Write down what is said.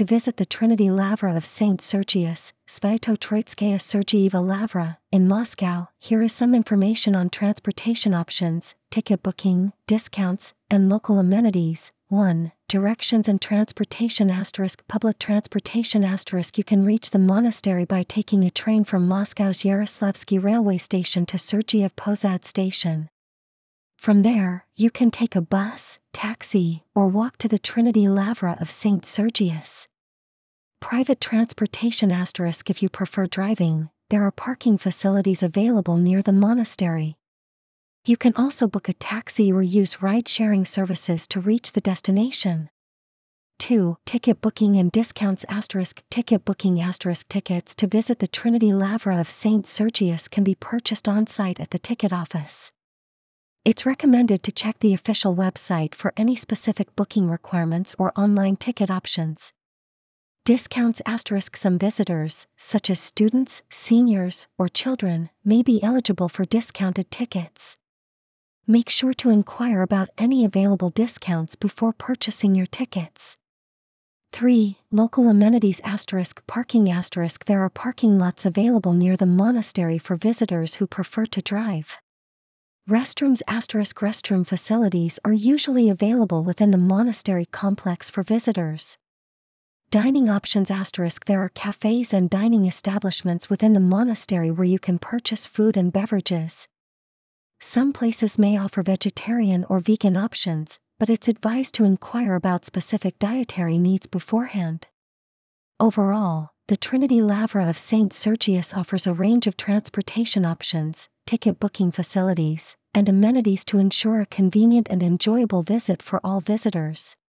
to visit the Trinity Lavra of St. Sergius, Sviato-Troitskaya Sergieva Lavra, in Moscow. Here is some information on transportation options, ticket booking, discounts, and local amenities. 1. Directions and transportation *, public transportation *. You can reach the monastery by taking a train from Moscow's Yaroslavsky railway station to Sergiev Posad station. From there, you can take a bus, taxi, or walk to the Trinity Lavra of St. Sergius. Private transportation *. If you prefer driving, there are parking facilities available near the monastery. You can also book a taxi or use ride-sharing services to reach the destination. 2. Ticket booking and discounts *. Ticket booking *. Tickets to visit the Trinity Lavra of St. Sergius can be purchased on-site at the ticket office. It's recommended to check the official website for any specific booking requirements or online ticket options. Discounts *. Some visitors, such as students, seniors, or children, may be eligible for discounted tickets. Make sure to inquire about any available discounts before purchasing your tickets. 3. Local amenities *. Parking *. There are parking lots available near the monastery for visitors who prefer to drive. Restrooms *. Restroom facilities are usually available within the monastery complex for visitors. Dining options *. There are cafes and dining establishments within the monastery where you can purchase food and beverages. Some places may offer vegetarian or vegan options, but it's advised to inquire about specific dietary needs beforehand. Overall, the Trinity Lavra of St. Sergius offers a range of transportation options, ticket booking facilities, and amenities to ensure a convenient and enjoyable visit for all visitors.